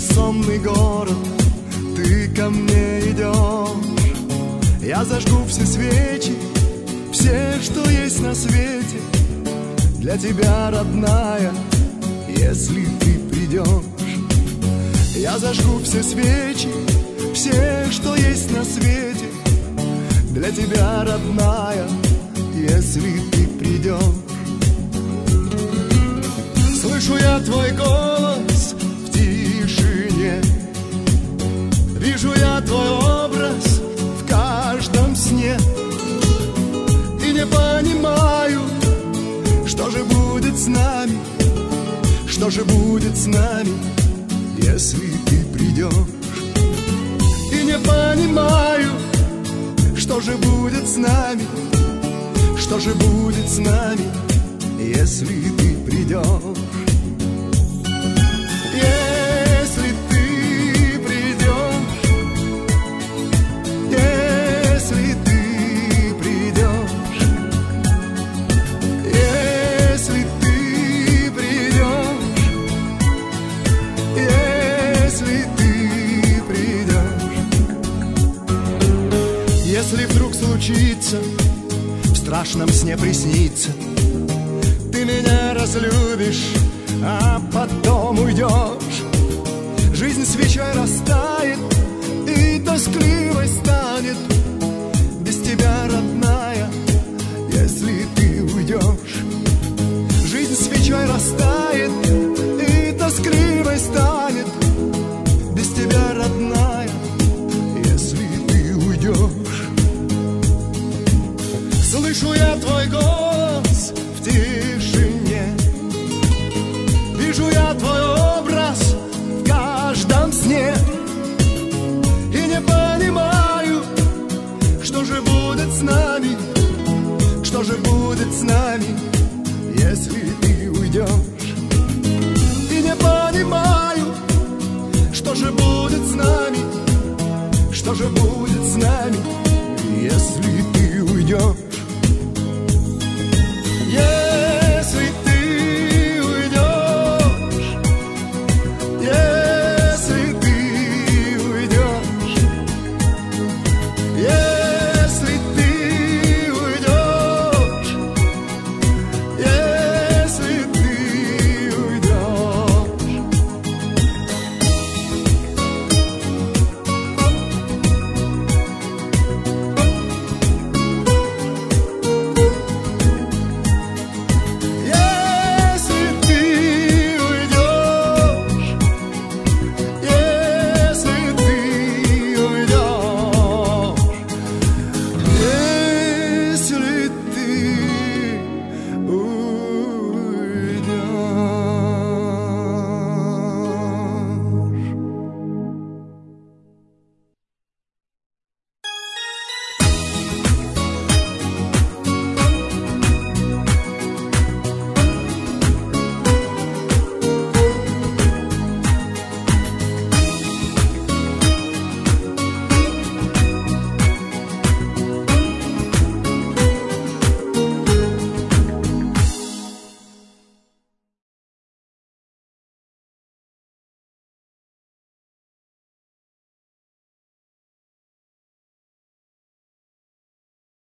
сонный город, ты ко мне идешь. Я зажгу все свечи, все, что есть на свете, для тебя, родная, если ты придешь. Я зажгу все свечи, все, что есть на свете, для тебя, родная, если ты придешь. Слышу я твой голос в тишине, вижу я твой образ в каждом сне, и не понимаю, что же будет с нами, что же будет с нами, если ты придешь. И не понимаю, что же будет с нами, что же будет с нами, если ты придешь. Если ты придешь, если ты придешь, если ты придешь, если ты придешь. Если вдруг случится, в страшном сне приснится, ты меня разлюбишь, а потом уйдешь, жизнь свечой растает и тоскливой станет без тебя, родная, если ты уйдешь. Жизнь свечой растает и тоскливой станет без тебя, родная, если ты уйдешь. Слышу я твой голос в тишине, вижу я твой образ в каждом сне, и не понимаю, что же будет с нами, что же будет с нами, если ты уйдешь. И не понимаю, что же будет с нами, что же будет с нами, если ты уйдешь.